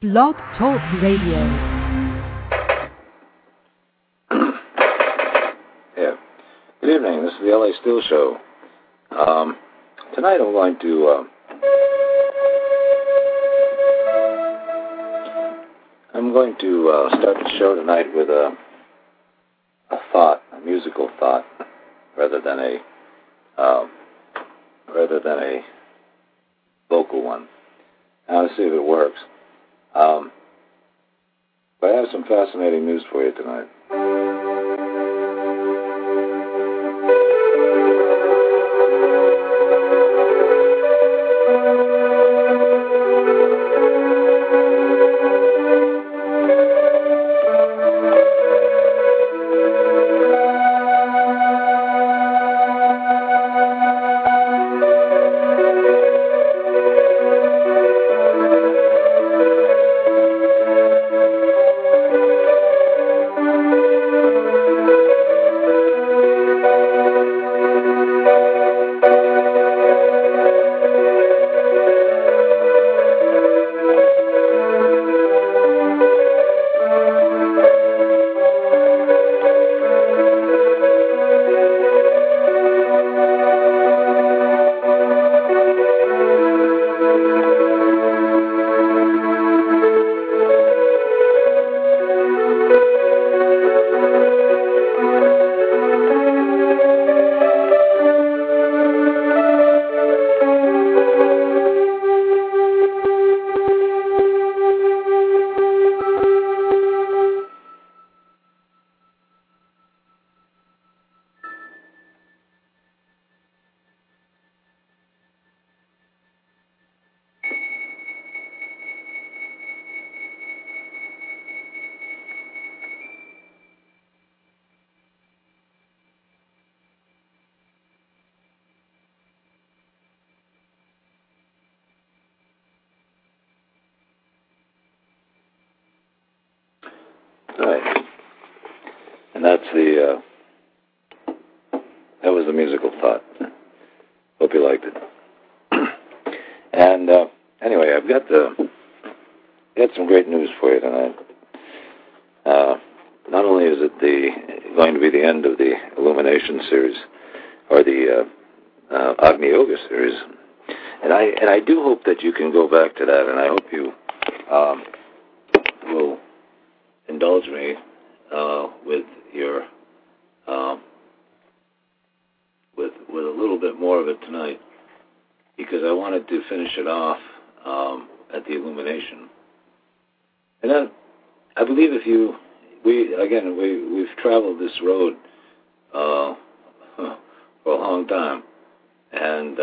Blog Talk Radio. Yeah. Good evening. This is the LA Steel Show. Tonight I'm going to start the show tonight with a thought, a musical thought, rather than a vocal one. Now, let's see if it works. But I have some fascinating news for you tonight. Right. And that was the musical thought. Hope you liked it. And anyway, I've got some great news for you tonight. Not only is it going to be the end of the Illumination series, or the Agni Yoga series, and I do hope that you can go back to that, and I hope you will indulge me with your with a little bit more of it tonight, because I wanted to finish it off at the Illumination. And then I believe we've traveled this road for a long time, and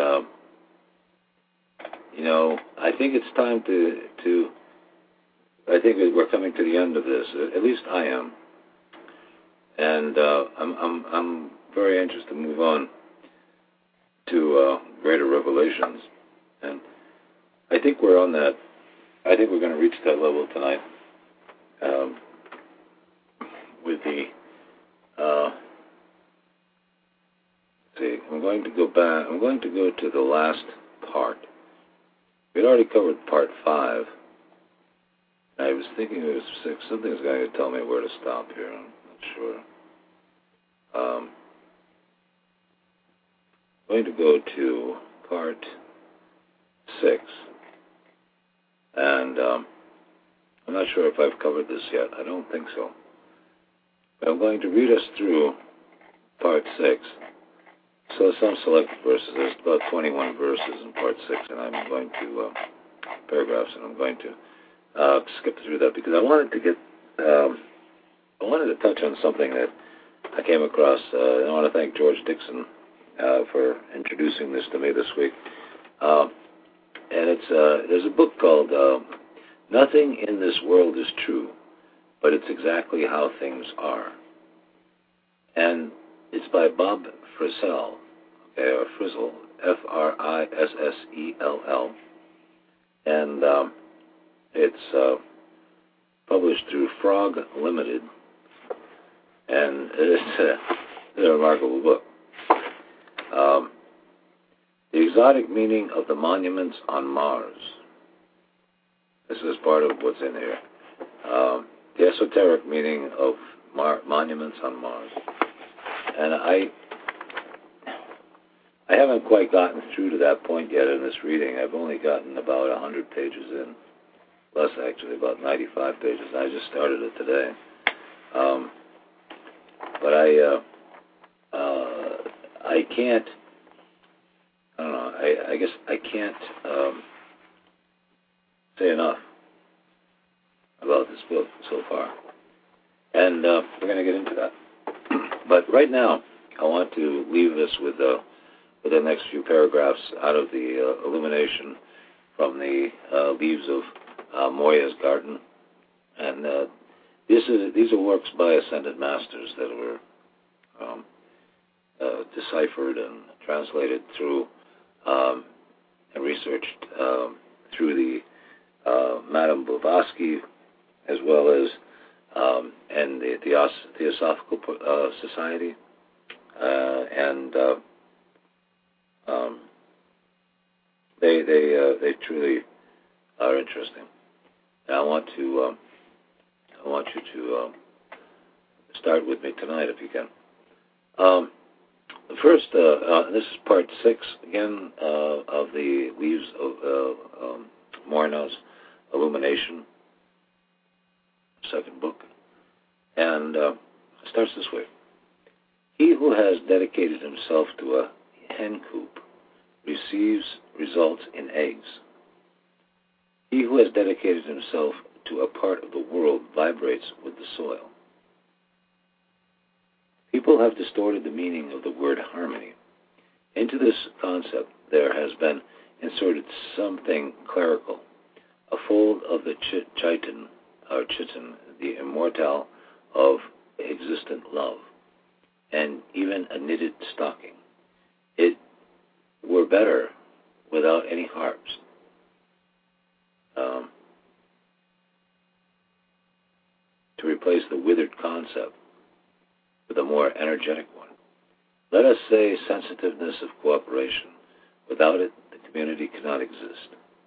I think it's time to I think we're coming to the end of this. At least I am, and I'm very anxious to move on to greater revelations. And I think we're on that. I think we're going to reach that level tonight with the. I'm going to go back. I'm going to go to the last part. We'd already covered part 5. I was thinking it was 6. Something's going to tell me where to stop here. I'm not sure. I'm going to go to part 6. And I'm not sure if I've covered this yet. I don't think so. But I'm going to read us through part 6. So some select verses. There's about 21 verses in part 6, and I'm going to paragraphs, and I'm going to skip through that because I wanted to touch on something that I came across. I want to thank George Dixon for introducing this to me this week. And there's a book called "Nothing in This World is True, but It's Exactly How Things Are," and it's by Bob Frissell, or Frissell, Frissell, and it's published through Frog Limited, and it's a remarkable book. The exotic meaning of the monuments on Mars. This is part of what's in here. The esoteric meaning of monuments on Mars. And I haven't quite gotten through to that point yet in this reading. I've only gotten about 100 pages in. Less, actually, about 95 pages. I just started it today. But I can't, I don't know, I guess I can't say enough about this book so far. And we're going to get into that. But right now, I want to leave this with the next few paragraphs out of the illumination from the leaves of Moya's Garden. And these are works by Ascended Masters that were deciphered and translated through and researched through the Madame Blavatsky, as well as and the Theosophical Society, and they truly are interesting. And I want you to start with me tonight, if you can. First, this is part 6 again of the Leaves of Morna's Illumination, second book, and it starts this way. He who has dedicated himself to a hen coop receives results in eggs. He who has dedicated himself to a part of the world vibrates with the soil. People have distorted the meaning of the word harmony. Into this concept there has been inserted something clerical, a fold of the chitin, or chitin, the immortal of existent love, and even a knitted stocking. It were better without any harps. To replace the withered concept with a more energetic one. Let us say sensitiveness of cooperation. Without it, the community cannot exist.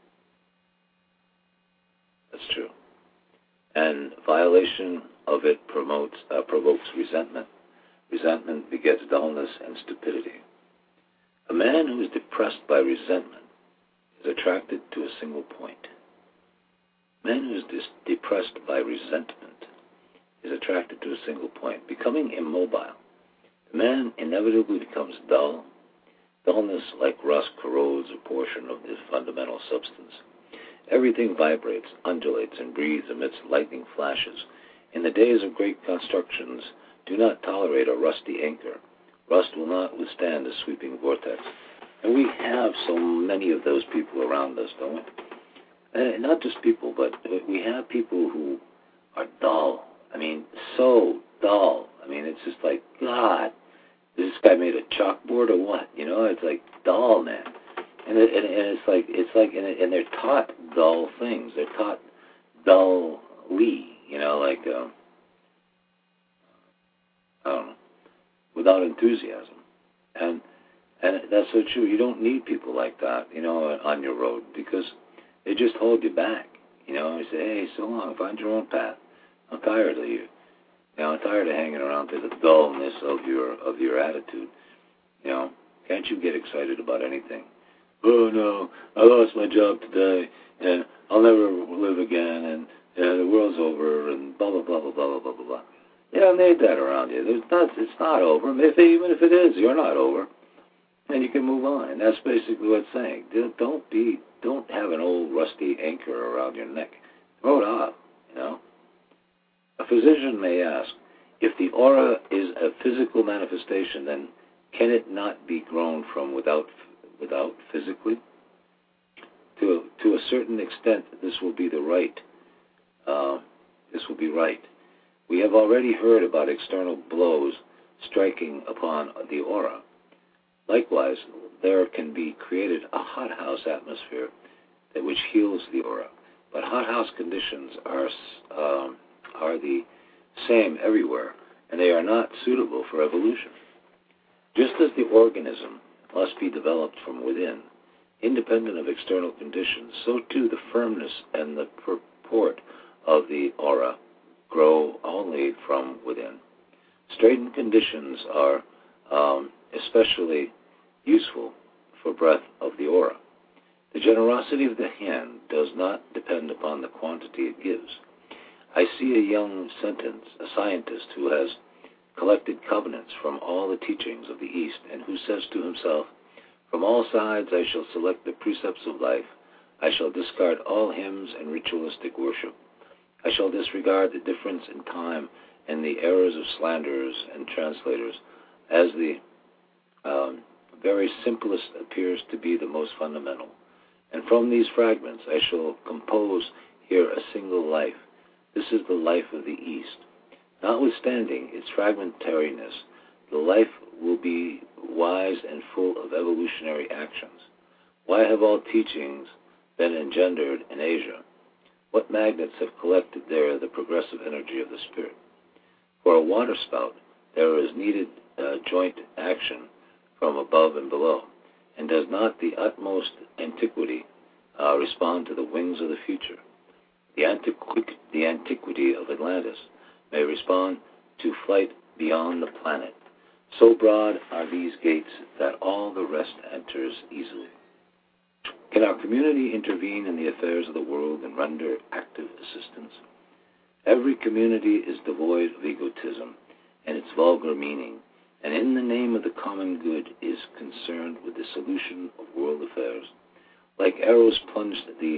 That's true. And violation of it provokes resentment. Resentment begets dullness and stupidity. A man who is depressed by resentment is attracted to a single point. A man who is depressed by resentment is attracted to a single point, becoming immobile. The man inevitably becomes dull. Dullness, like rust, corrodes a portion of his fundamental substance. Everything vibrates, undulates, and breathes amidst lightning flashes. In the days of great constructions, do not tolerate a rusty anchor. Rust will not withstand a sweeping vortex. And we have so many of those people around us, don't we? Not just people, but we have people who are dull. I mean, so dull. I mean, it's just like, God, this guy made a chalkboard or what? You know, it's like dull, man. And it's like, and they're taught dull things. They're taught dully, you know, like, I don't know, without enthusiasm. And that's so true. You don't need people like that, you know, on your road, because they just hold you back. You know, they say, hey, so long, find your own path. I'm tired of you. You know, I'm tired of hanging around to the dullness of your attitude. You know, can't you get excited about anything? Oh no, I lost my job today, and I'll never live again, and the world's over, and blah blah blah blah blah blah blah blah. You don't need that around you. It's not over. Even if it is, you're not over, and you can move on. And that's basically what it's saying. Don't have an old rusty anchor around your neck. Throw it off. You know. A physician may ask, if the aura is a physical manifestation, then can it not be grown from without physically? To a certain extent, this will be right. We have already heard about external blows striking upon the aura. Likewise, there can be created a hothouse atmosphere which heals the aura. But hothouse conditions are the same everywhere, and they are not suitable for evolution. Just as the organism must be developed from within, independent of external conditions, so too the firmness and the purport of the aura grow only from within. Straightened conditions are especially useful for breath of the aura. The generosity of the hand does not depend upon the quantity it gives. I see a young scientist who has collected covenants from all the teachings of the East, and who says to himself, "From all sides I shall select the precepts of life. I shall discard all hymns and ritualistic worship. I shall disregard the difference in time and the errors of slanderers and translators, as the very simplest appears to be the most fundamental. And from these fragments I shall compose here a single life. This is the life of the East. Notwithstanding its fragmentariness, the life will be wise and full of evolutionary actions. Why have all teachings been engendered in Asia? What magnets have collected there the progressive energy of the Spirit? For a water spout, there is needed joint action from above and below. And does not the utmost antiquity respond to the wings of the future? The antiquity of Atlantis may respond to flight beyond the planet. So broad are these gates that all the rest enters easily. Can our community intervene in the affairs of the world and render active assistance? Every community is devoid of egotism and its vulgar meaning, and in the name of the common good is concerned with the solution of world affairs. Like arrows plunged the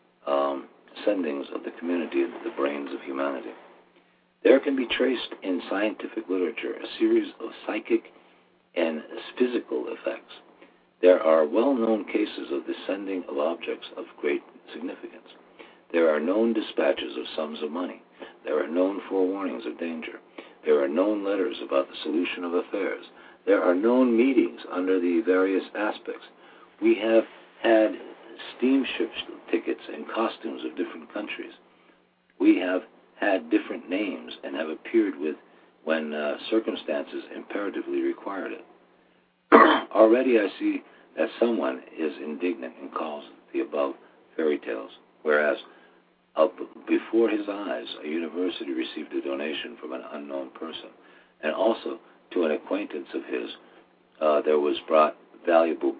sendings of the community into the brains of humanity. There can be traced in scientific literature a series of psychic and physical effects. There are well-known cases of the sending of objects of great significance. There are known dispatches of sums of money. There are known forewarnings of danger. There are known letters about the solution of affairs. There are known meetings under the various aspects. We have had steamship tickets and costumes of different countries. We have had different names and have appeared with when circumstances imperatively required it. Already I see that someone is indignant and calls the above fairy tales, whereas before his eyes a university received a donation from an unknown person, and also to an acquaintance of his there was brought valuable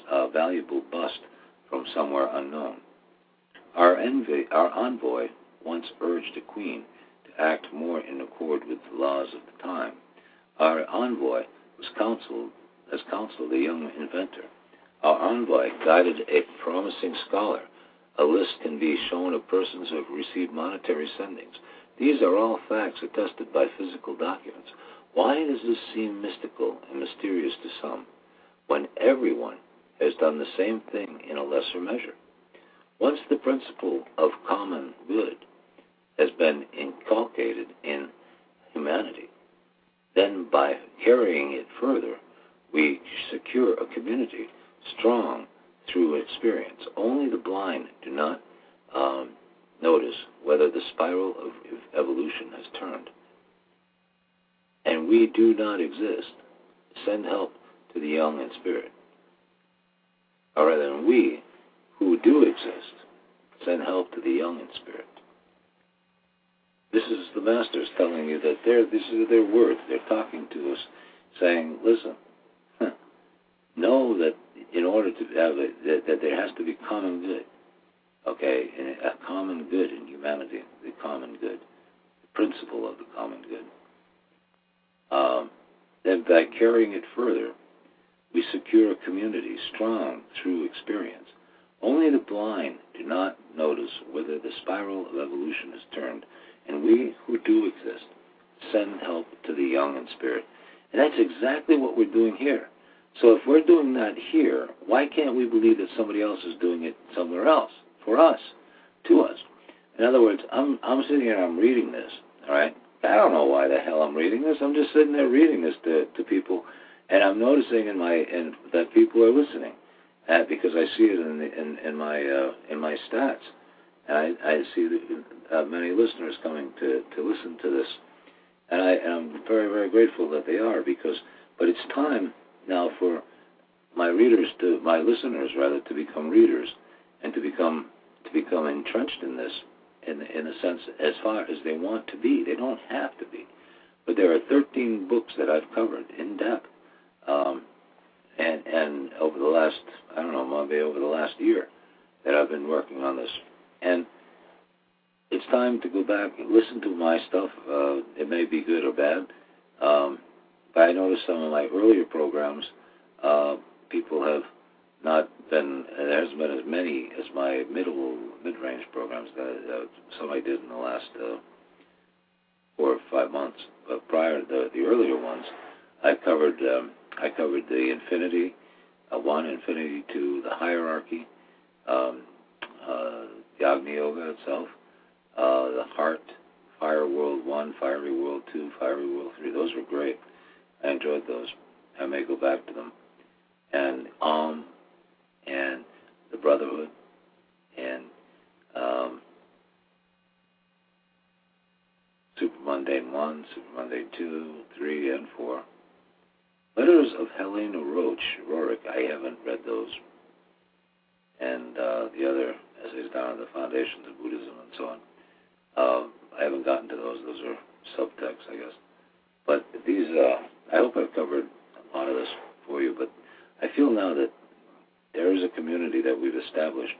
bust from somewhere unknown. Our envoy once urged a queen to act more in accord with the laws of the time. Our envoy has counseled a young inventor. Our envoy guided a promising scholar. A list can be shown of persons who have received monetary sendings. These are all facts attested by physical documents. Why does this seem mystical and mysterious to some, when everyone has done the same thing in a lesser measure? Once the principle of common good has been inculcated in humanity, then by carrying it further, we secure a community strong through experience. Only the blind do not notice whether the spiral of evolution has turned. And we do not exist. Send help to the young in spirit. Or rather, we who do exist, send help to the young in spirit. This is the masters telling you that this is their words. They're talking to us, saying, listen, know that in order to have it, that there has to be common good. Okay, and a common good in humanity, the common good, the principle of the common good. Then by carrying it further, we secure a community strong through experience. Only the blind do not notice whether the spiral of evolution is turned, and we who do exist send help to the young in spirit. And that's exactly what we're doing here. So if we're doing that here, why can't we believe that somebody else is doing it somewhere else, for us, to us? In other words, I'm sitting here and I'm reading this, all right? I don't know why the hell I'm reading this. I'm just sitting there reading this to people, and I'm noticing that people are listening, because I see it in my stats, and I see many listeners coming to listen to this, and I'm very, very grateful that they are, but it's time now for my readers, my listeners rather, to become readers and to become entrenched in this, in a sense, as far as they want to be. They don't have to be, but there are 13 books that I've covered in depth, and over the last, I don't know, maybe over the last year that I've been working on this, and it's time to go back and listen to my stuff. It may be good or bad, but I noticed some of my earlier programs, people have not been, there hasn't been as many as my mid-range programs that some I did in the last 4 or 5 months. But prior to the earlier ones, I covered the Infinity 1, Infinity 2, the Hierarchy, the Agni Yoga itself, the Heart, Fire World 1, Fiery World 2, Fiery World 3. Those were great. I enjoyed those. I may go back to them. And and the Brotherhood, and Super Mundane 1, Super Mundane 2, 3, and 4. Letters of Helena Roerich, I haven't read those. And the other essays down on the foundations of Buddhism and so on. I haven't gotten to those. Those are subtexts, I guess. But these, I hope I've covered a lot of this for you, but I feel now that there is a community that we've established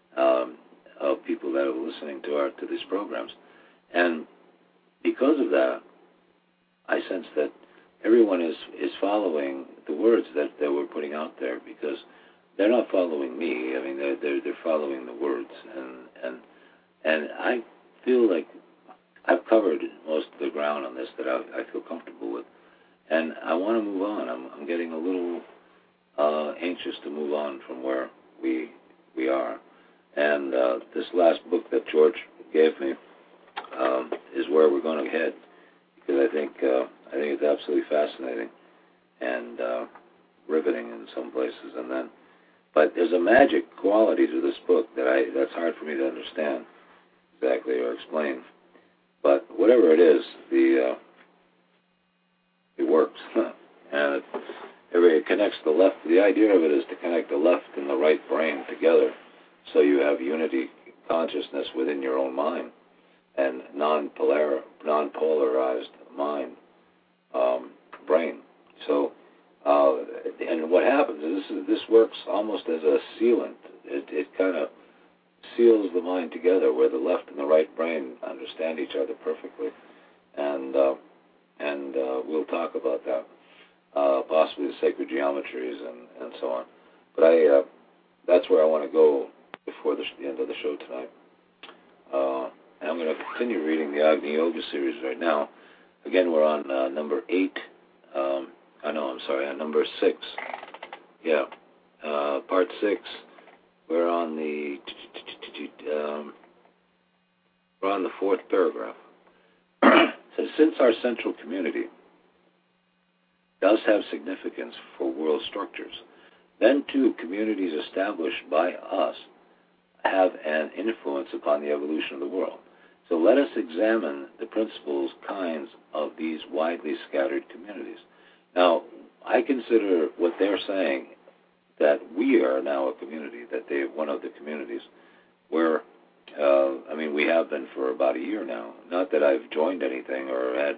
of people that are listening to these programs. And because of that, I sense that everyone is following the words that we're putting out there, because they're not following me. I mean, they're following the words, and I feel like I've covered most of the ground on this that I feel comfortable with, and I want to move on. I'm getting a little anxious to move on from where we are, and this last book that George gave me is where we're going to head, because I think it's absolutely fascinating and riveting in some places, and then. But there's a magic quality to this book that's hard for me to understand exactly or explain. But whatever it is, it works, and it connects the left. The idea of it is to connect the left and the right brain together, so you have unity consciousness within your own mind and non-polarized mind, brain. So. And what happens is this works almost as a sealant. It kind of seals the mind together, where the left and the right brain understand each other perfectly, and we'll talk about that, possibly the sacred geometries and so on. But that's where I want to go before the end of the show tonight. And I'm going to continue reading the Agni Yoga series right now. Again, we're on number 8. On number 6. Yeah, part 6. We're on the 4th paragraph. So since our central community does have significance for world structures, then too communities established by us have an influence upon the evolution of the world. So let us examine the principles, kinds of these widely scattered communities. Now, I consider what they're saying, that we are now a community, that they're one of the communities where, we have been for about a year now. Not that I've joined anything or had,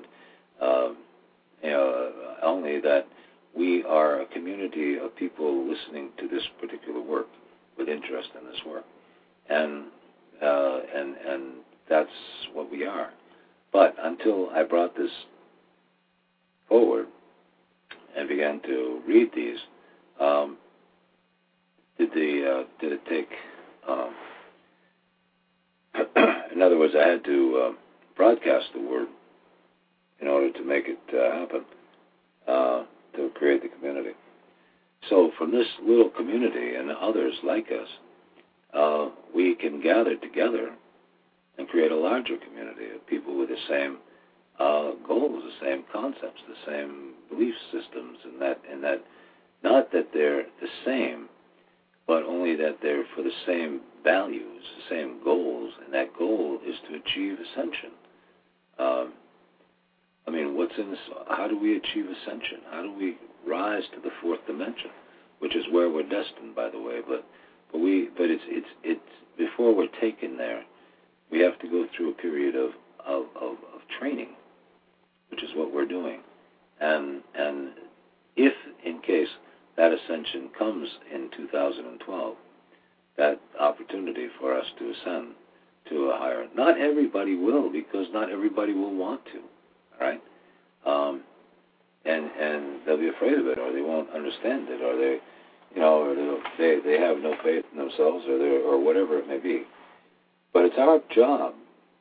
only that we are a community of people listening to this particular work with interest in this work, and that's what we are. But until I brought this forward and began to read these, did it take? In other words, I had to broadcast the word in order to make it happen, to create the community. So from this little community and others like us, we can gather together and create a larger community of people with the same goals, the same concepts, the same belief systems, and that not that they're the same, but only that they're for the same values, the same goals, and that goal is to achieve ascension. How do we achieve ascension? How do we rise to the 4th dimension? which is where we're destined, by the way. But it's before we're taken there, we have to go through a period of training, which is what we're doing. And if, in case that ascension comes in 2012, that opportunity for us to ascend to a higher, not everybody will, because not everybody will want to, all right? And they'll be afraid of it, or they won't understand it, or they, or they have no faith in themselves, or whatever it may be. But it's our job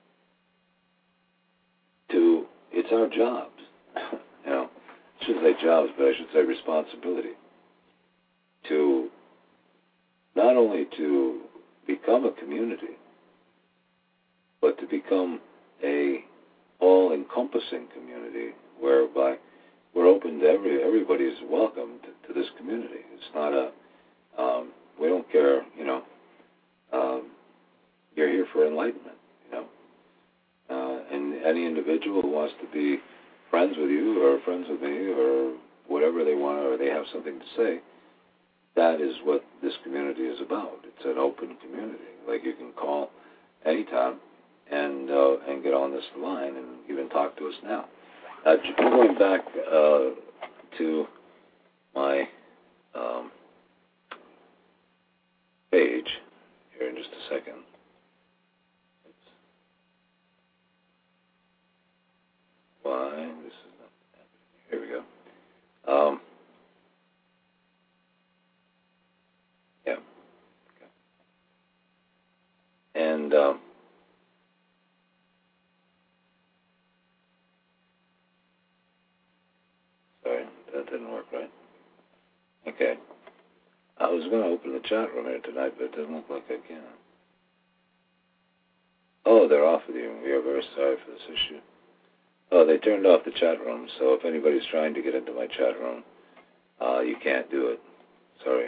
it's our jobs, I shouldn't say jobs, but I should say responsibility, to not only to become a community, but to become a all-encompassing community whereby we're open to everybody's welcome to this community. It's not we don't care, you're here for enlightenment, and any individual who wants to be friends with you or friends with me or whatever they want, or they have something to say, that is what this community is about. It's an open community. Like, you can call anytime and get on this line and even talk to us now. Going back to my page here in just a second. Why? This is not happening. Here we go. Yeah. Okay. And sorry, that didn't work right. Okay. I was going to open the chat room here tonight, but it doesn't look like I can. Oh, they're off with you. We are very sorry for this issue. Oh, they turned off the chat room, so if anybody's trying to get into my chat room, you can't do it. Sorry.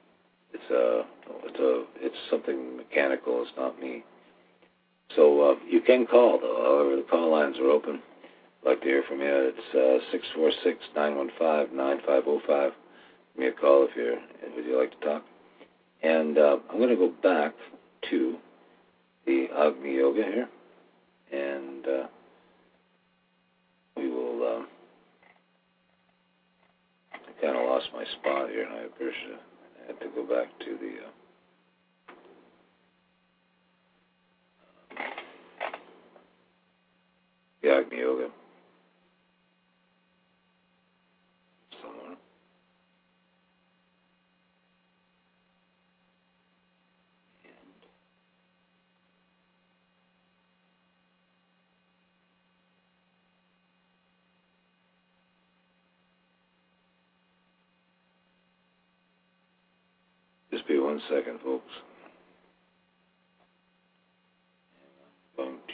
It's something mechanical. It's not me. So you can call, though. However, the call lines are open. I'd like to hear from you. It's 646-915-9505. Give me a call if you'd like to talk. And I'm going to go back to the Agni Yoga here, and we will. I kind of lost my spot here, and I appreciate it. I had to go back to the Agni Yoga. Somewhere. Just be 1 second, folks. I'm going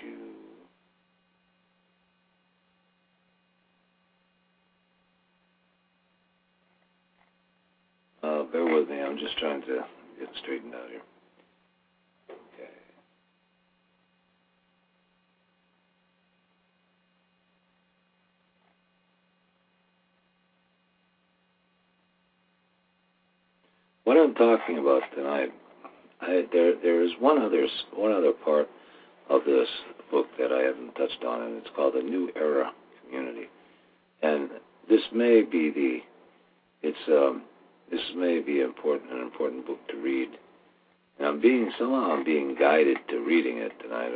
to bear with me. I'm just trying to get straightened out here. Okay. What I'm talking about tonight, there is one other part of this book that I haven't touched on, and it's called the New Era Community. And this may be an important book to read. And I'm being guided to reading it tonight.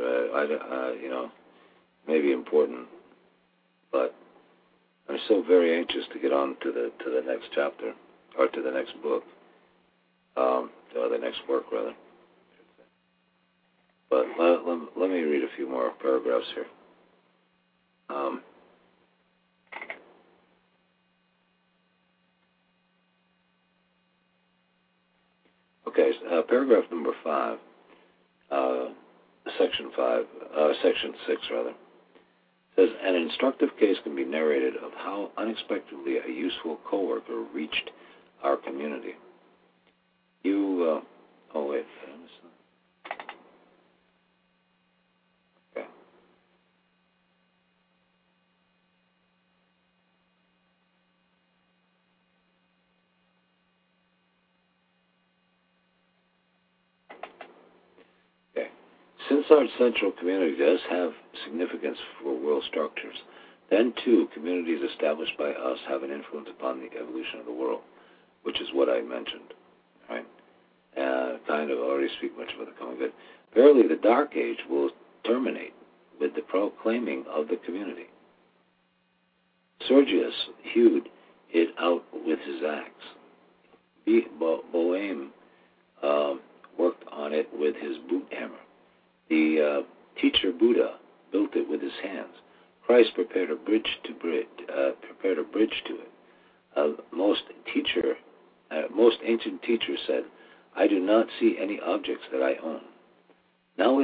May be important, but I'm so very anxious to get on to the next chapter, or to the next book, or the next work rather. But let me read a few more paragraphs here. Okay, paragraph number 5, section 6 rather, says, an instructive case can be narrated of how unexpectedly a useful coworker reached our community. Okay. Since our central community does have significance for world structures, then too communities established by us have an influence upon the evolution of the world, which is what I mentioned, right? Kind of already speak much about the coming good. Verily, the Dark Age will terminate with the proclaiming of the community. Sergius hewed it out with his axe. Boehm worked on it with his boot hammer. The teacher Buddha built it with his hands. Christ prepared a bridge to it. Most ancient teachers said, "I do not see any objects that I own." Now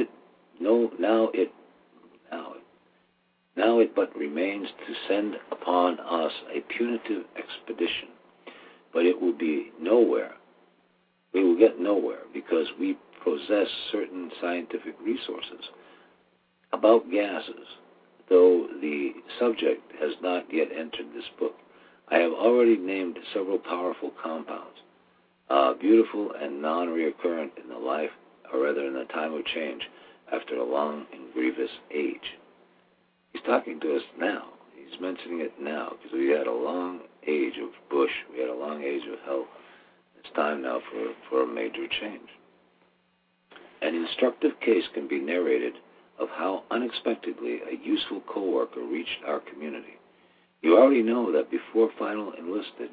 it but remains to send upon us a punitive expedition, but it will be nowhere. We will get nowhere because we possess certain scientific resources about gases. Though the subject has not yet entered this book, I have already named several powerful compounds, beautiful and non-reoccurrent in the life, or rather in the time of change, after a long and grievous age. He's talking to us now. He's mentioning it now because we had a long age of Bush. We had a long age of hell. It's time now for a major change. An instructive case can be narrated of how unexpectedly a useful co-worker reached our community. You already know that before final enlistment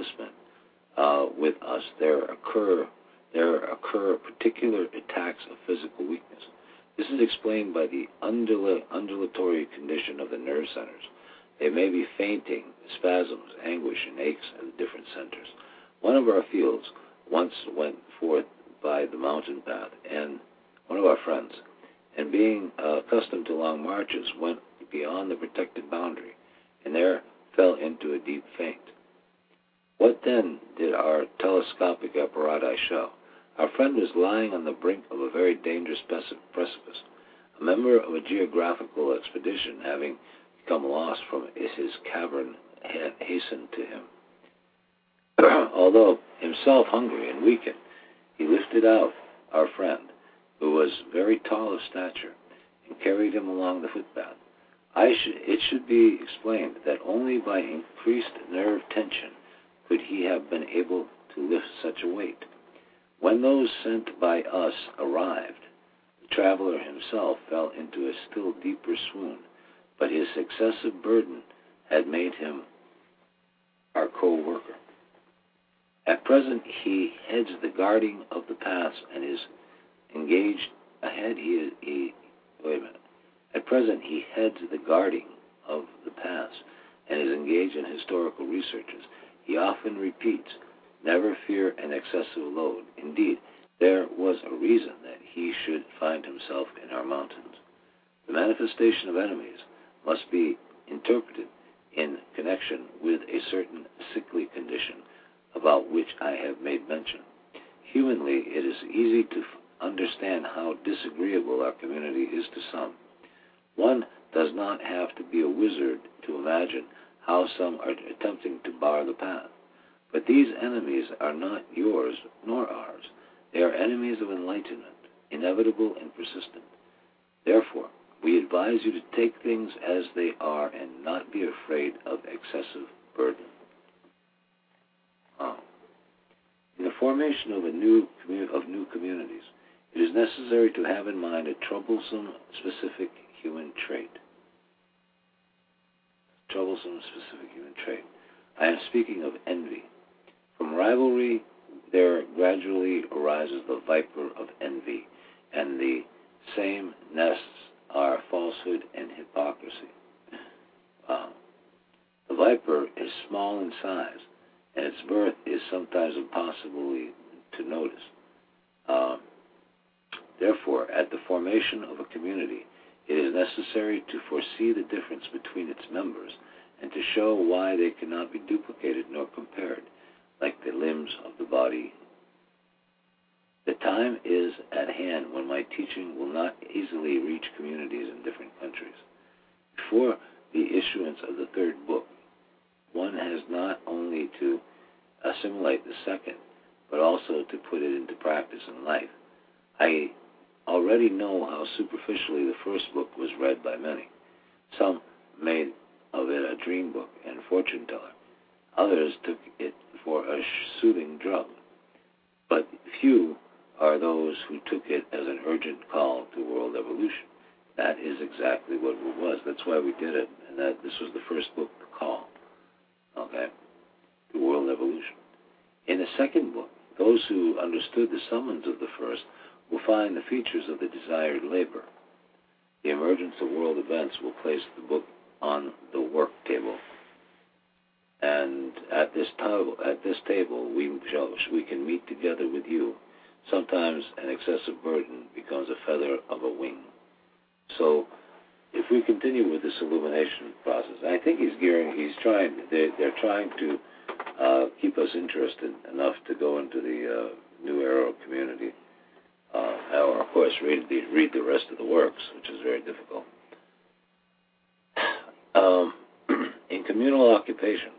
with us, there occur particular attacks of physical weakness. This is explained by the undulatory condition of the nerve centers. They may be fainting, spasms, anguish, and aches at the different centers. One of our fields once went forth by the mountain path, and one of our friends, and being accustomed to long marches, went beyond the protected boundary, and there fell into a deep faint. What then did our telescopic apparatus show? Our friend was lying on the brink of a very dangerous precipice. A member of a geographical expedition, having become lost from his cavern, had hastened to him. Although himself hungry and weakened, he lifted out our friend, who was very tall of stature, and carried him along the footpath. It should be explained that only by increased nerve tension could he have been able to lift such a weight. When those sent by us arrived, the traveler himself fell into a still deeper swoon, but his excessive burden had made him our co-worker. At present, he heads the guarding of the paths and is engaged ahead. At present, he heads the guarding of the paths and is engaged in historical researches. He often repeats, "Never fear an excessive load." Indeed, there was a reason that he should find himself in our mountains. The manifestation of enemies must be interpreted in connection with a certain sickly condition about which I have made mention. Humanly, it is easy to understand how disagreeable our community is to some. One does not have to be a wizard to imagine how some are attempting to bar the path. But these enemies are not yours nor ours. They are enemies of enlightenment, inevitable and persistent. Therefore, we advise you to take things as they are and not be afraid of excessive burden. In the formation of new communities, it is necessary to have in mind a troublesome specific human trait. I am speaking of envy. From rivalry, there gradually arises the viper of envy, and the same nests are falsehood and hypocrisy. The viper is small in size, and its birth is sometimes impossible to notice. Therefore, at the formation of a community, it is necessary to foresee the difference between its members and to show why they cannot be duplicated nor compared, like the limbs of the body. The time is at hand when my teaching will not easily reach communities in different countries. Before the issuance of the third book, one has not only to assimilate the second, but also to put it into practice in life. I already know how superficially the first book was read by many. Some made of it a dream book and fortune teller. Others took it for a soothing drug. But few are those who took it as an urgent call to world evolution. That is exactly what it was. That's why we did it, and that this was the first book to call, okay, to world evolution. In the second book, those who understood the summons of the first will find the features of the desired labor. The emergence of world events will place the book on the work table. And at this table, we can meet together with you. Sometimes an excessive burden becomes a feather of a wing. So, if we continue with this illumination process, I think they're trying to keep us interested enough to go into the New Era community. Or, of course, read the rest of the works, which is very difficult. In communal occupations,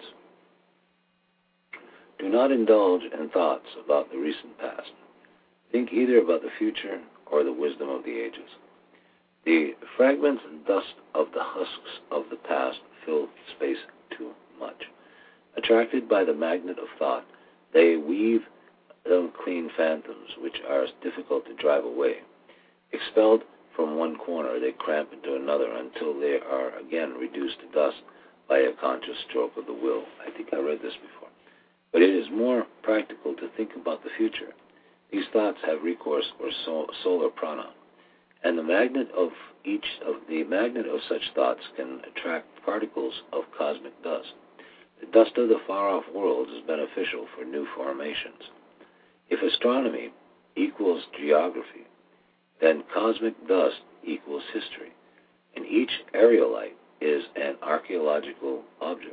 do not indulge in thoughts about the recent past. Think either about the future or the wisdom of the ages. The fragments and dust of the husks of the past fill space too much. Attracted by the magnet of thought, they weave unclean phantoms which are difficult to drive away. Expelled from one corner, they cramp into another until they are again reduced to dust by a conscious stroke of the will. I think I read this before. But it is more practical to think about the future. These thoughts have recourse or solar prana, and the magnet of such thoughts can attract particles of cosmic dust. The dust of the far-off worlds is beneficial for new formations. If astronomy equals geography, then cosmic dust equals history, and each aerolite is an archaeological object.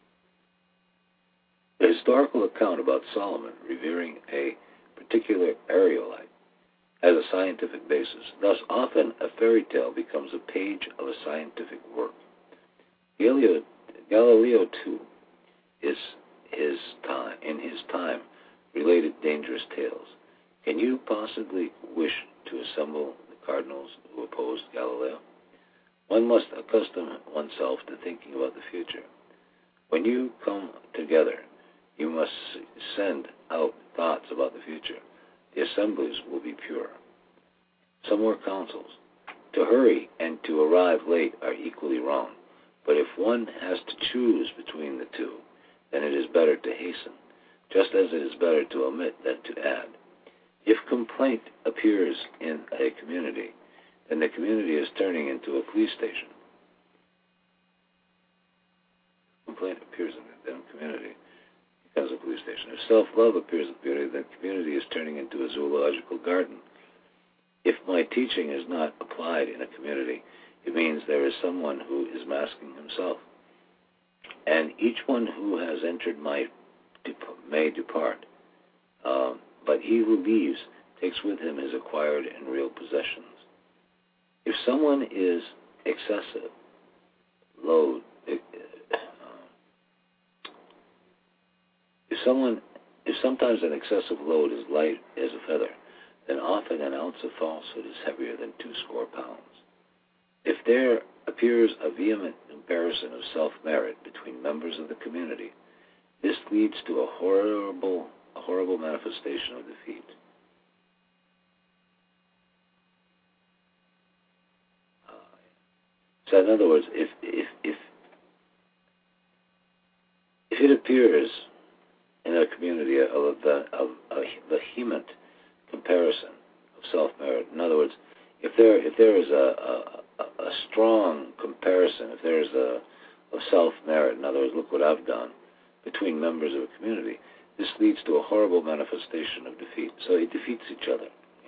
The historical account about Solomon revering a particular aerolite has a scientific basis. Thus, often a fairy tale becomes a page of a scientific work. Galileo, too, in his time, related dangerous tales. Can you possibly wish to assemble the cardinals who opposed Galileo? One must accustom oneself to thinking about the future. When you come together, you must send out thoughts about the future. The assemblies will be pure. Some more counsels. To hurry and to arrive late are equally wrong, but if one has to choose between the two, then it is better to hasten, just as it is better to omit than to add. If complaint appears in a community, then the community is turning into a police station. Complaint appears in a community, becomes a police station. If self-love appears in the community, then the community is turning into a zoological garden. If my teaching is not applied in a community, it means there is someone who is masking himself. And each one who has entered may depart. But he who leaves takes with him his acquired and real possessions. If someone is excessive load, if sometimes an excessive load is light as a feather, then often an ounce of falsehood is heavier than 20 pounds. If there appears a vehement comparison of self-merit between members of the community, this leads to a horrible manifestation of defeat. So, in other words, if it appears in a community of a vehement comparison of self-merit, in other words, if there is a strong comparison, if there is of self-merit, in other words, look what I've done, between members of a community, this leads to a horrible manifestation of defeat. So it defeats each other.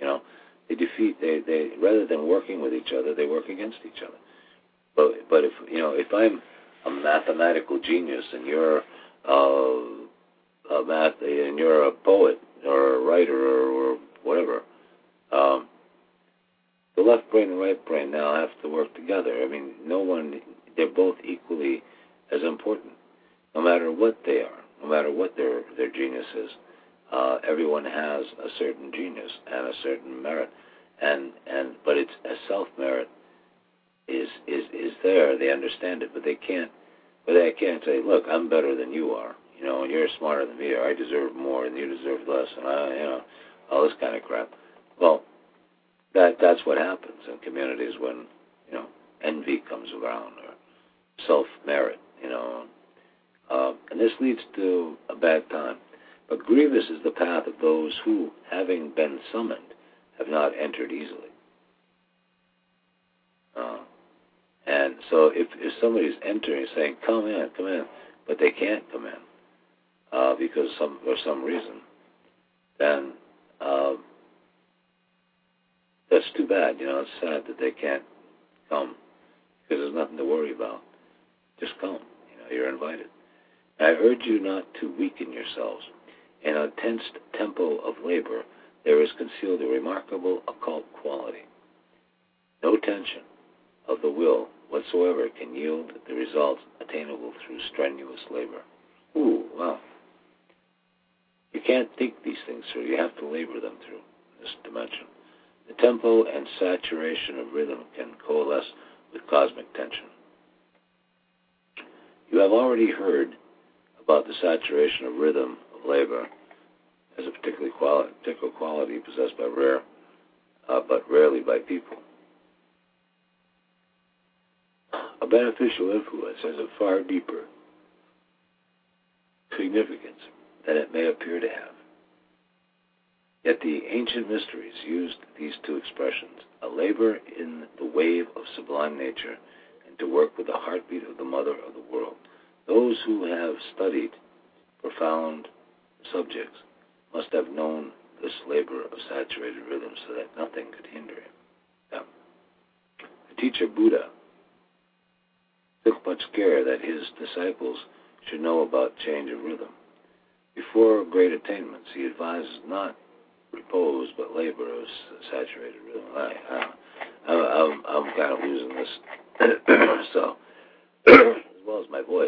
They rather than working with each other, they work against each other. But if I'm a mathematical genius and you're a poet or a writer or whatever, the left brain and right brain now have to work together. I mean, they're both equally as important, no matter what they are, no matter what their genius is. Everyone has a certain genius and a certain merit, but it's a self-merit is there. They understand it, but they can't say, look, I'm better than you are, and you're smarter than me, or I deserve more and you deserve less, and all this kind of crap. Well, that's what happens in communities when, envy comes around, or self-merit, and this leads to a bad time. But grievous is the path of those who, having been summoned, have not entered easily. And so if somebody's entering, saying, come in, but they can't come in because for some reason, then that's too bad. It's sad that they can't come because there's nothing to worry about. Just come. You're invited. I urge you not to weaken yourselves. In a tensed tempo of labor, there is concealed a remarkable occult quality. No tension of the will whatsoever can yield the results attainable through strenuous labor. Ooh, wow. You can't think these things through. You have to labor them through this dimension. The tempo and saturation of rhythm can coalesce with cosmic tension. You have already heard about the saturation of rhythm of labor as a particular quality possessed by but rarely by people. A beneficial influence has a far deeper significance than it may appear to have. Yet the ancient mysteries used these two expressions, a labor in the wave of sublime nature, and to work with the heartbeat of the mother of the world. Those who have studied profound subjects must have known this labor of saturated rhythm so that nothing could hinder him. Now, the teacher Buddha took much care that his disciples should know about change of rhythm. Before great attainments, he advises not repose but labor of saturated rhythm. I'm kind of losing this, so as well as my voice.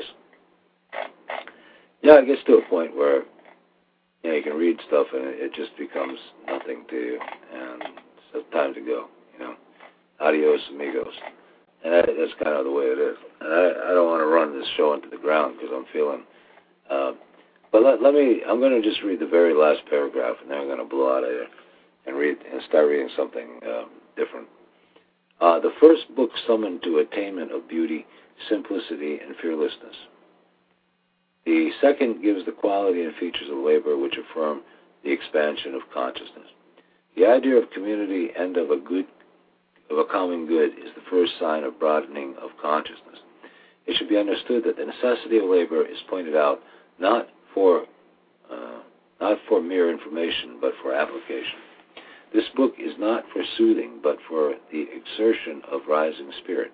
It gets to a point where you can read stuff and it just becomes nothing to you, and it's time to go. Adios amigos. And that's kind of the way it is. And I don't want to run this show into the ground because I'm feeling. But I'm going to just read the very last paragraph, and then I'm going to blow out of here and start reading something different. The first book summoned to attainment of beauty, simplicity, and fearlessness. The second gives the quality and features of labor which affirm the expansion of consciousness. The idea of community and of a common good is the first sign of broadening of consciousness. It should be understood that the necessity of labor is pointed out not for mere information, but for application. This book is not for soothing, but for the exertion of rising spirit.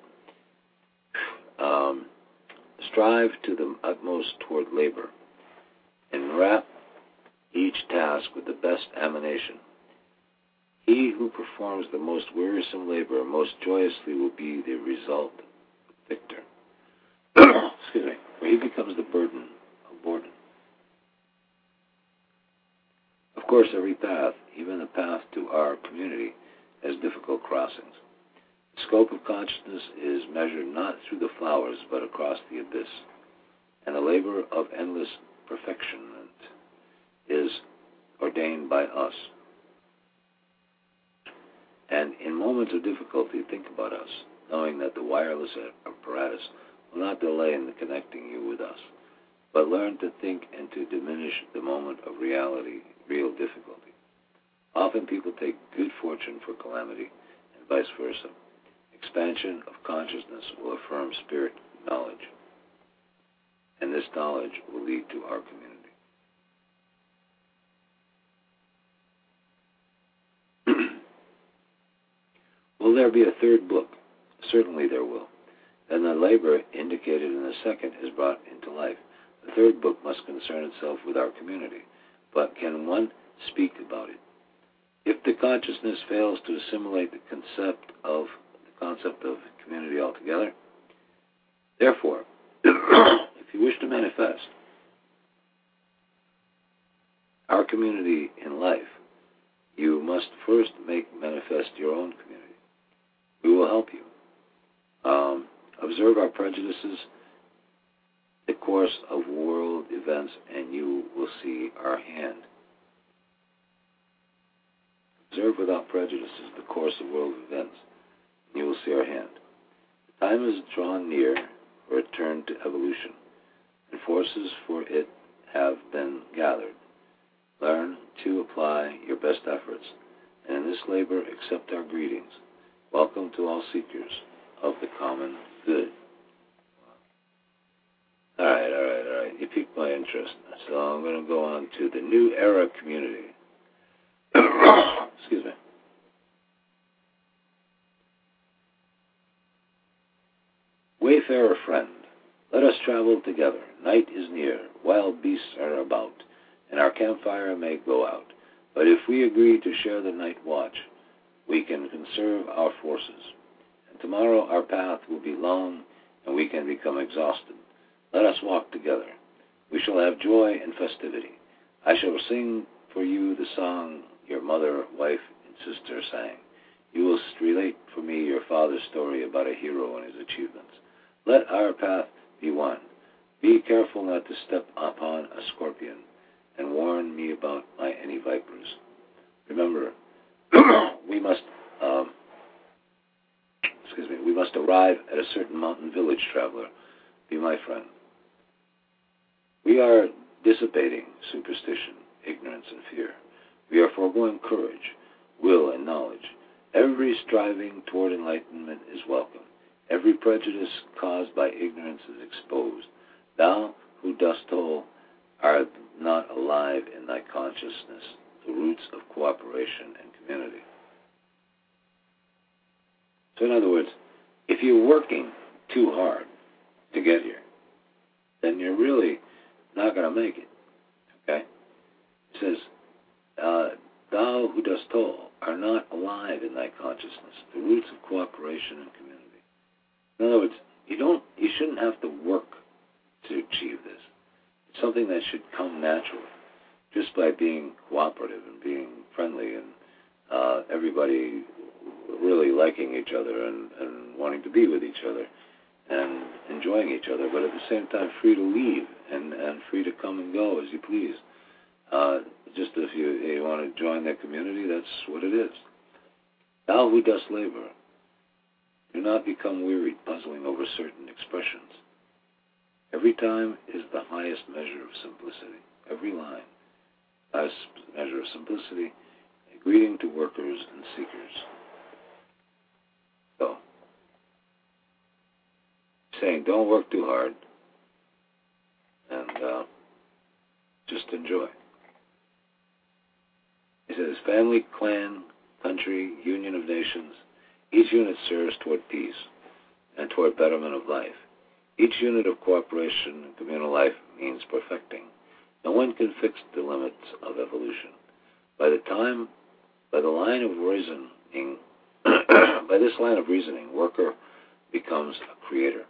Strive to the utmost toward labor, and wrap each task with the best animation. He who performs the most wearisome labor most joyously will be the result victor. Excuse me. For he becomes the burden of boredom. Of course, every path, even the path to our community, has difficult crossings. The scope of consciousness is measured not through the flowers, but across the abyss. And the labor of endless perfectionment is ordained by us. And in moments of difficulty, think about us, knowing that the wireless apparatus will not delay in connecting you with us, but learn to think and to diminish the moment of real difficulty. Often people take good fortune for calamity, and vice versa. Expansion of consciousness will affirm spirit knowledge, and this knowledge will lead to our community. Will there be a third book? Certainly there will. Then the labor indicated in the second is brought into life. The third book must concern itself with our community. But can one speak about it? If the consciousness fails to assimilate the concept of community altogether, therefore, if you wish to manifest our community in life, you must first make manifest your own community. We will help you. Observe our prejudices, the course of world events, and you will see our hand. Observe without prejudices the course of world events, and you will see our hand. The time is drawn near for a turn to evolution, and forces for it have been gathered. Learn to apply your best efforts, and in this labor accept our greetings. Welcome to all seekers of the common good. All right. You piqued my interest, so I'm going to go on to the New Era community. Excuse me. Wayfarer friend, let us travel together. Night is near, wild beasts are about, and our campfire may go out. But if we agree to share the night watch, we can conserve our forces. And tomorrow our path will be long, and we can become exhausted. Let us walk together. We shall have joy and festivity. I shall sing for you the song your mother, wife, and sister sang. You will relate for me your father's story about a hero and his achievements. Let our path be one. Be careful not to step upon a scorpion, and warn me about any vipers. Remember, we must arrive at a certain mountain village, traveler. Be my friend. We are dissipating superstition, ignorance, and fear. We are foregoing courage, will, and knowledge. Every striving toward enlightenment is welcome. Every prejudice caused by ignorance is exposed. Thou who dost toll art not alive in thy consciousness, the roots of cooperation and community. So in other words, if you're working too hard to get here, then you're really not going to make it. Okay? It says, thou who dost toll are not alive in thy consciousness, the roots of cooperation and community. In other words, you shouldn't have to work to achieve this. It's something that should come naturally, just by being cooperative and being friendly and everybody really liking each other and wanting to be with each other and enjoying each other, but at the same time free to leave and free to come and go as you please. Just if you want to join their community, that's what it is. Thou who dost labor, do not become wearied puzzling over certain expressions. Every time is the highest measure of simplicity. Every line, highest measure of simplicity, a greeting to workers and seekers. So, saying don't work too hard and just enjoy. He says, family, clan, country, union of nations, each unit serves toward peace and toward betterment of life. Each unit of cooperation and communal life means perfecting. No one can fix the limits of evolution. By this line of reasoning, worker becomes a creator.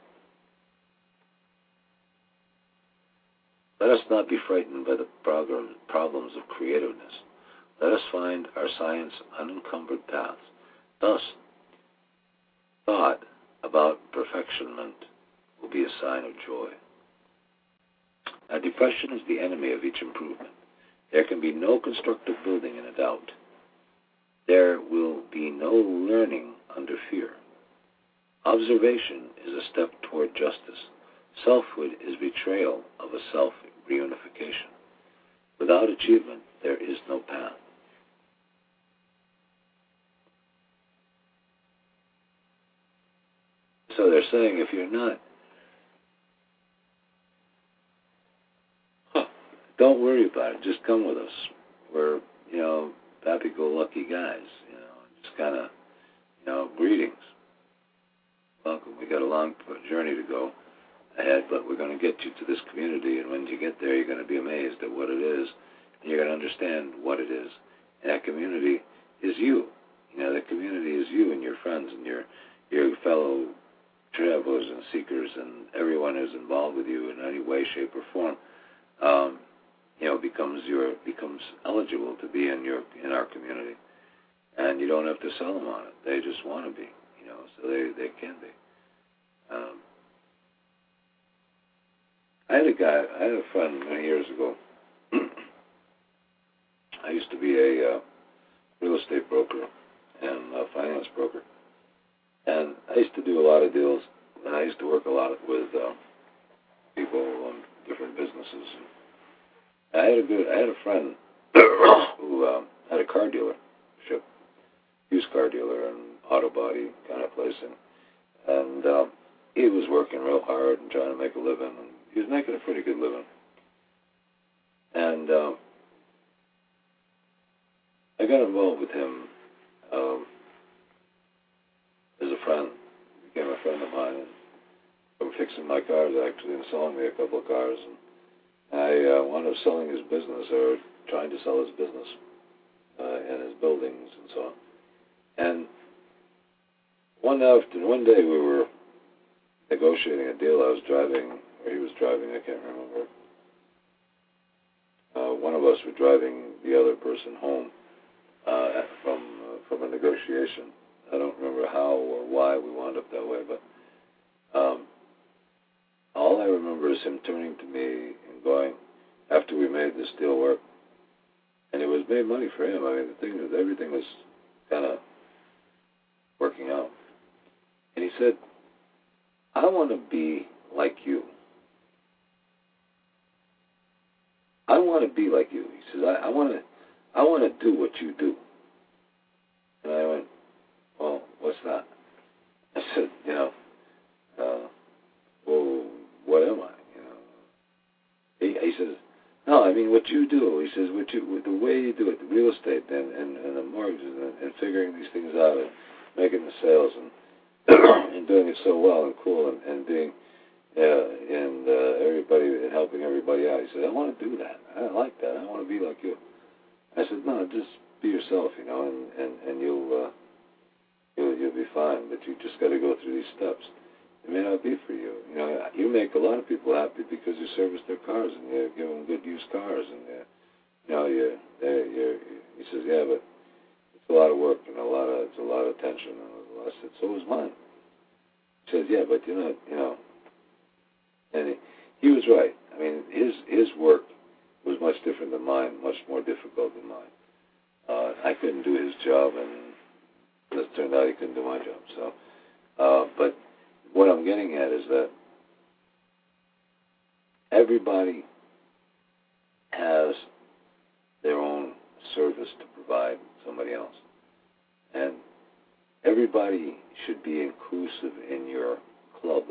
Let us not be frightened by the problems of creativeness. Let us find our science unencumbered paths. Thus, thought about perfectionment will be a sign of joy. Now, depression is the enemy of each improvement. There can be no constructive building in a doubt. There will be no learning under fear. Observation is a step toward justice. Selfhood is betrayal of a self-reunification. Without achievement, there is no path. So they're saying if you're not, don't worry about it. Just come with us. We're, happy-go-lucky guys, just kind of, greetings. Welcome. We got a long journey to go ahead, but we're going to get you to this community, and when you get there, you're going to be amazed at what it is, and you're going to understand what it is. And that community is you. The community is you and your friends and your fellow travelers and seekers and everyone who's involved with you in any way, shape, or form. becomes eligible to be in our community, and you don't have to sell them on it. They just want to be, so they can be. I had a friend many years ago. I used to be a real estate broker and a finance broker, and I used to do a lot of deals, and I used to work a lot with people on different businesses. I had a friend who had a car dealership, used car dealer and auto body kind of place, and he was working real hard and trying to make a living, and he was making a pretty good living. And I got involved with him as a friend. He became a friend of mine, and from fixing my cars actually and selling me a couple of cars. And I wound up selling his business, or trying to sell his business and his buildings and so on. And one day we were negotiating a deal. I was driving, or he was driving, I can't remember. One of us was driving the other person home from a negotiation. I don't remember how or why we wound up that way, but all I remember is him turning to me and going, after we made this deal work, and it was made money for him. I mean, everything was kind of working out. And he said, I want to be like you. I want to be like you. He says, I want to do what you do. And I went, well, what's that? I said, well, what am I? He says, no, I mean what you do. He says, the way you do it, the real estate and the mortgages and figuring these things out and making the sales and doing it so well and cool and being and everybody and helping everybody out. He said, I want to do that. I like that. I want to be like you. I said, no, just be yourself, and you'll be fine. But you just got to go through these steps. It may not be for you. You make a lot of people happy because you service their cars and you give them good used cars, and he says, yeah, but it's a lot of work and it's a lot of attention. And I said, so is mine. He says, yeah, but you're not, and he was right. I mean, his work was much different than mine, much more difficult than mine. I couldn't do his job, and it turned out he couldn't do my job. So, but what I'm getting at is that everybody has their own service to provide somebody else. And everybody should be inclusive in your club.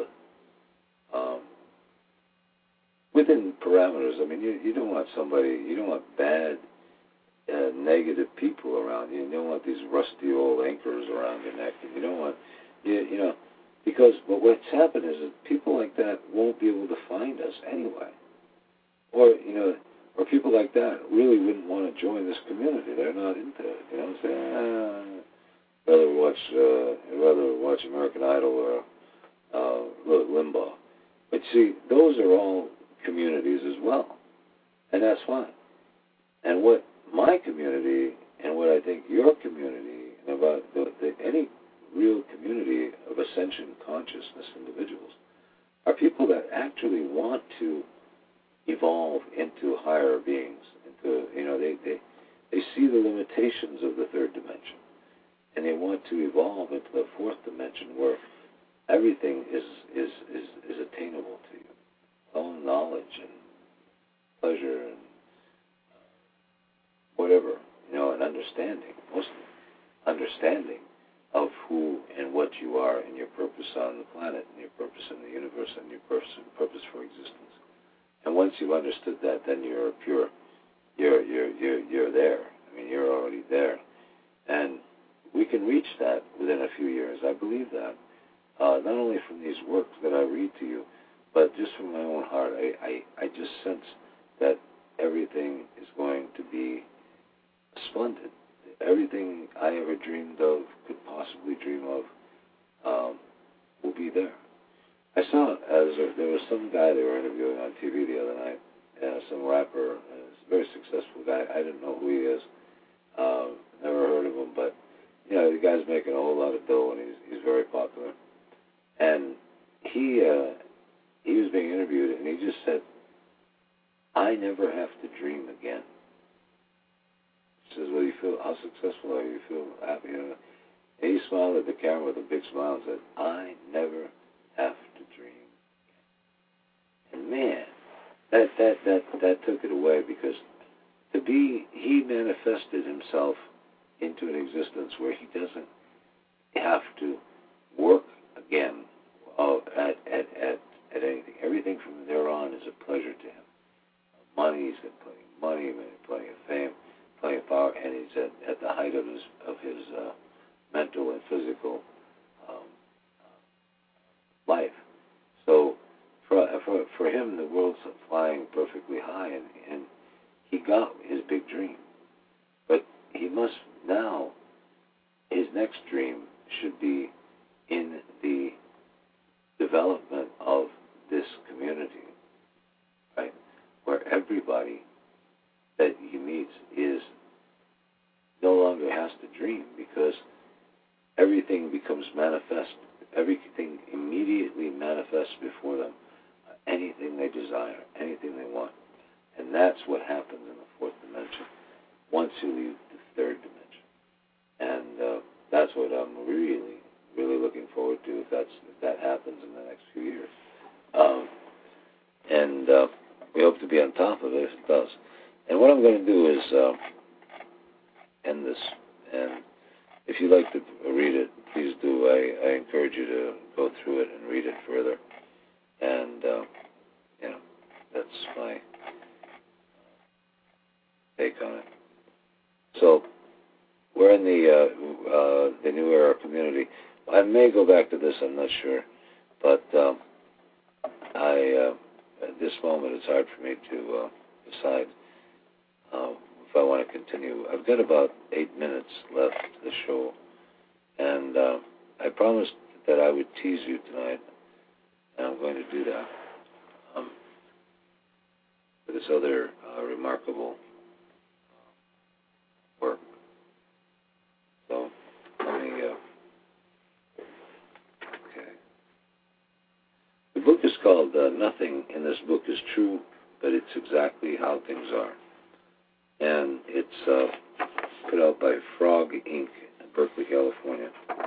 Within parameters. I mean, you don't want bad, negative people around you. You don't want these rusty old anchors around your neck. And you don't want, because what's happened is that people like that won't be able to find us anyway. Or people like that really wouldn't want to join this community. They're not into it. Rather watch American Idol or Limbaugh. But see, those are all communities as well, and that's fine. And what my community and what I think your community and about any real community of ascension consciousness individuals are people that actually want to evolve into higher beings. They see the limitations of the third dimension, and they want to evolve into the fourth dimension where everything is attainable to you. All knowledge and pleasure and whatever, and understanding, mostly understanding of who and what you are and your purpose on the planet and your purpose in the universe and your purpose for existence. And once you've understood that, then you're pure. You're there. I mean, you're already there, and we can reach that within a few years. I believe that. Not only from these works that I read to you, but just from my own heart. I just sense that everything is going to be splendid. Everything I ever dreamed of, could possibly dream of, will be there. I saw there was some guy they were interviewing on TV the other night, some rapper. He's a very successful guy. I didn't know who he is. Never heard of him, but the guy's making a whole lot of dough, and he's very popular. And he was being interviewed, and he just said, "I never have to dream again." He says, "Well, you feel, how successful are you? You feel happy?" And he smiled at the camera with a big smile and said, "I never have to dream." And man, that took it away, because he manifested himself into an existence where he doesn't have to work again at anything. Everything from there on is a pleasure to him. Money, he's got plenty of money, plenty of fame, plenty of power, and he's at the height of his mental and physical life. So for him, the world's flying perfectly high, and he got his big dream. But he must now, his next dream should be in the development of this community, right? Where everybody that he meets is no longer has to dream, because everything becomes manifest. Everything immediately manifests before them. Anything they desire, anything they want. And that's what happens in the fourth dimension once you leave the third dimension. And that's what I'm really, really looking forward to, if that happens in the next few years. And we hope to be on top of it if it does. And what I'm going to do is end this. And if you'd like to read it, please do. I encourage you to go through it and read it further. And, that's my take on it. So, we're in the New Era community. I may go back to this, I'm not sure. But at this moment, it's hard for me to decide if I want to continue. I've got about 8 minutes left to the show. And I promised that I would tease you tonight, and I'm going to do that. For this other remarkable work. So, let me, okay. The book is called Nothing in This Book is True, but It's Exactly How Things Are. And it's put out by Frog Inc. in Berkeley, California.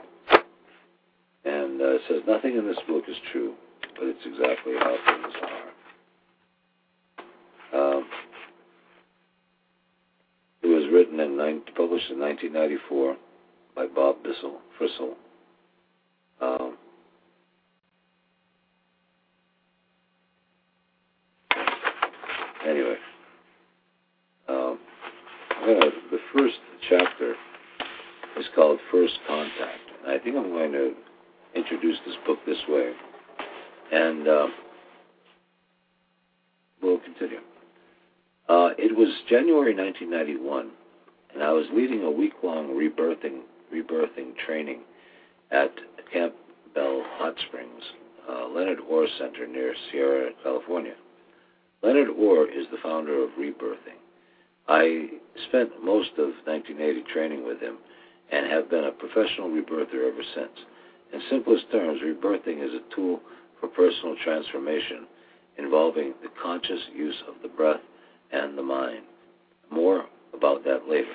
And it says, nothing in this book is true, but it's exactly how things are. It was written published in 1994 by Bob Frissell. Anyway, the first chapter is called First Contact. And I think I'm going to introduce this book this way. And we'll continue. It was January 1991, and I was leading a week-long rebirthing training at Camp Bell Hot Springs, Leonard Orr Center near Sierra, California. Leonard Orr is the founder of Rebirthing. I spent most of 1980 training with him and have been a professional rebirther ever since. In simplest terms, rebirthing is a tool for personal transformation involving the conscious use of the breath and the mind. More about that later.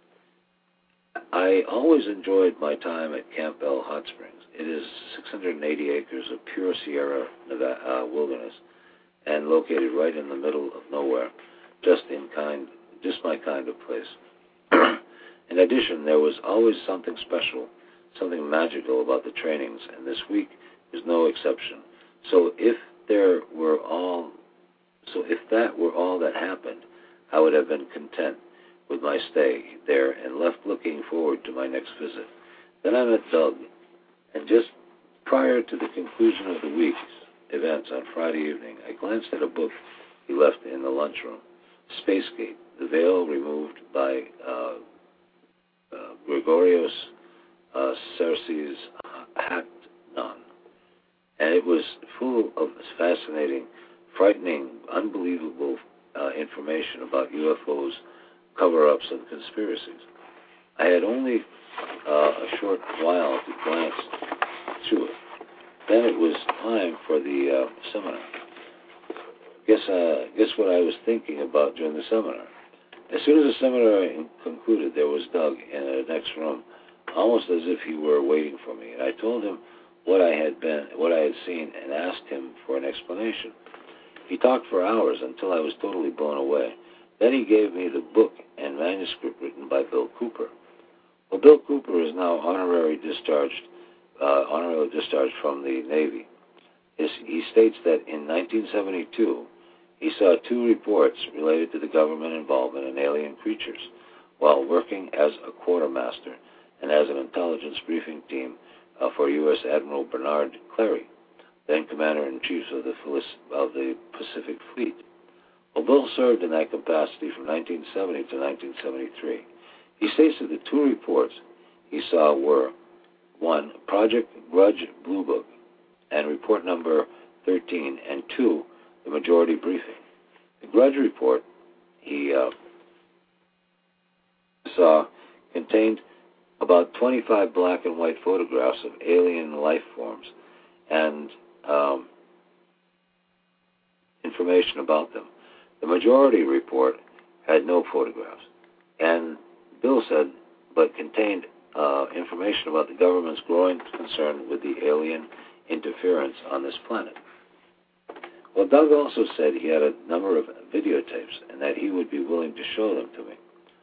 I always enjoyed my time at Camp Bell Hot Springs. It is 680 acres of pure Sierra Nevada, wilderness, and located right in the middle of nowhere, just my kind of place. In addition, there was always something special, something magical about the trainings, and this week is no exception. So if that were all that happened, I would have been content with my stay there and left looking forward to my next visit. Then I met Doug, and just prior to the conclusion of the week's events on Friday evening, I glanced at a book he left in the lunchroom, Spacegate, The Veil Removed by Gregorios Cerces Haknon. And it was full of fascinating, frightening, unbelievable information about UFOs, cover-ups, and conspiracies. I had only a short while to glance through it. Then it was time for the seminar. Guess what I was thinking about during the seminar. As soon as the seminar concluded, there was Doug in the next room, almost as if he were waiting for me. And I told him what I had seen, and asked him for an explanation. He talked for hours until I was totally blown away. Then he gave me the book and manuscript written by Bill Cooper. Well, Bill Cooper is now honorarily discharged from the Navy. He states that in 1972, he saw 2 reports related to the government involvement in alien creatures while working as a quartermaster and as an intelligence briefing team for U.S. Admiral Bernard Clarey, then Commander-in-Chief of the Pacific Fleet. Well, Bill served in that capacity from 1970 to 1973. He states that the 2 reports he saw were 1, Project Grudge Blue Book, and report number 13, and 2, the Majority Briefing. The Grudge report he saw contained about 25 black and white photographs of alien life forms and information about them. The Majority report had no photographs, and Bill said, but contained information about the government's growing concern with the alien interference on this planet. Well, Doug also said he had a number of videotapes and that he would be willing to show them to me.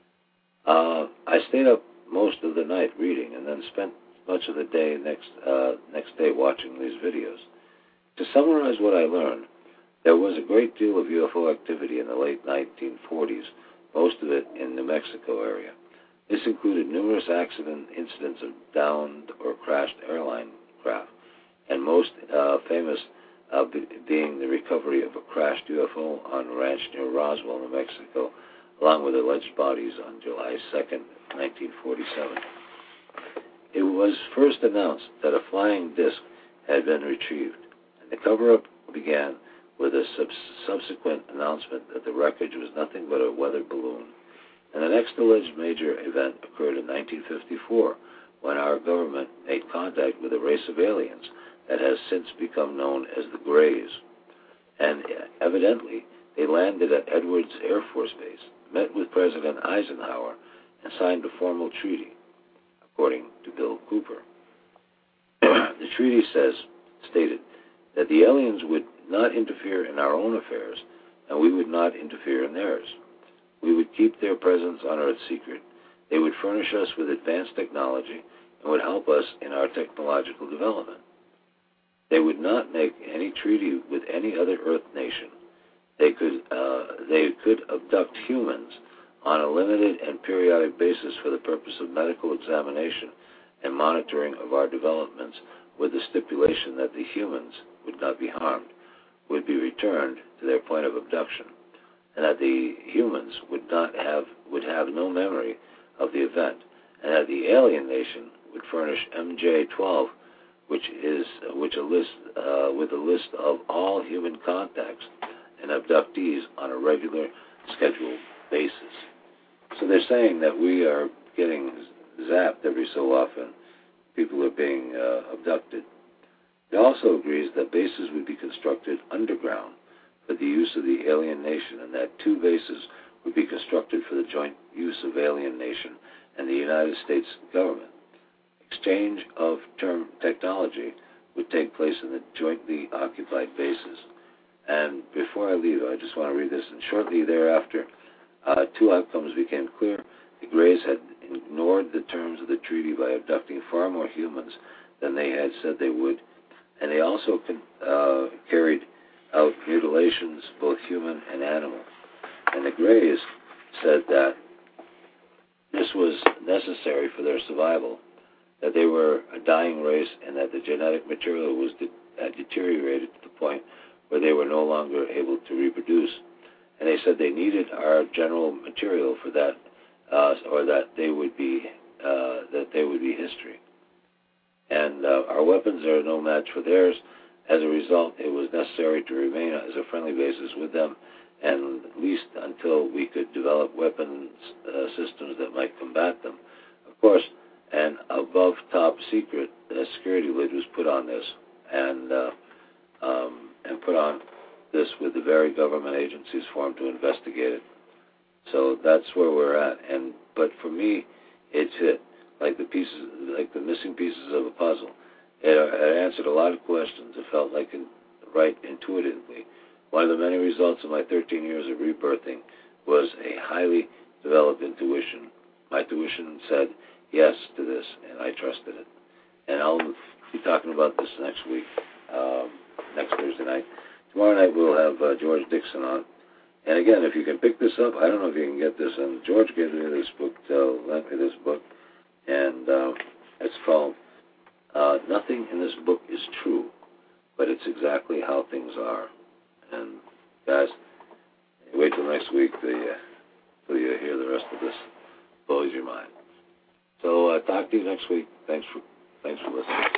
I stayed up most of the night reading and then spent much of the day next day watching these videos. To summarize what I learned, there was a great deal of UFO activity in the late 1940s, most of it in the New Mexico area. This included numerous incidents of downed or crashed airline craft, and most famous being the recovery of a crashed UFO on a ranch near Roswell, New Mexico, along with alleged bodies on July 2nd, 1947. It was first announced that a flying disc had been retrieved, and the cover-up began with a subsequent announcement that the wreckage was nothing but a weather balloon. And the next alleged major event occurred in 1954, when our government made contact with a race of aliens that has since become known as the Greys. And evidently, they landed at Edwards Air Force Base, met with President Eisenhower, and signed a formal treaty, according to Bill Cooper. The treaty stated that the aliens would not interfere in our own affairs, and we would not interfere in theirs. We would keep their presence on Earth secret. They would furnish us with advanced technology and would help us in our technological development. They would not make any treaty with any other Earth nation. They could abduct humans on a limited and periodic basis for the purpose of medical examination and monitoring of our developments, with the stipulation that the humans would not be harmed, would be returned to their point of abduction, and that the humans would have no memory of the event, and that the alien nation would furnish MJ-12, with a list of all human contacts and abductees on a regular scheduled basis. So they're saying that we are getting zapped every so often. People are being abducted. It also agrees that bases would be constructed underground for the use of the alien nation, and that 2 bases would be constructed for the joint use of alien nation and the United States government. Exchange of term technology would take place in the jointly occupied bases. And before I leave, I just want to read this. And shortly thereafter, 2 outcomes became clear. The Greys had ignored the terms of the treaty by abducting far more humans than they had said they would, and they also carried out mutilations, both human and animal. And the Greys said that this was necessary for their survival, that they were a dying race, and that the genetic material was deteriorated to the point where they were no longer able to reproduce. And they said they needed our general material for that, or that they would be history. And our weapons are no match for theirs. As a result, it was necessary to remain as a friendly basis with them and at least until we could develop weapons systems that might combat them. Of course, an above top secret security lid was put on this, and put on this with the very government agencies formed to investigate it. So that's where we're at. But for me, it's hit like the missing pieces of a puzzle. It answered a lot of questions. It felt like right intuitively. One of the many results of my 13 years of rebirthing was a highly developed intuition. My intuition said yes to this, and I trusted it. And I'll be talking about this next week, next Thursday night. Tomorrow night we'll have George Dixon on. And again, if you can pick this up, I don't know if you can get this. And George gave me this book, lent me this book, and it's called Nothing in This Book is True, but It's Exactly How Things Are. And guys, wait till next week till you hear the rest of this. Blows your mind. So talk to you next week. Thanks for listening.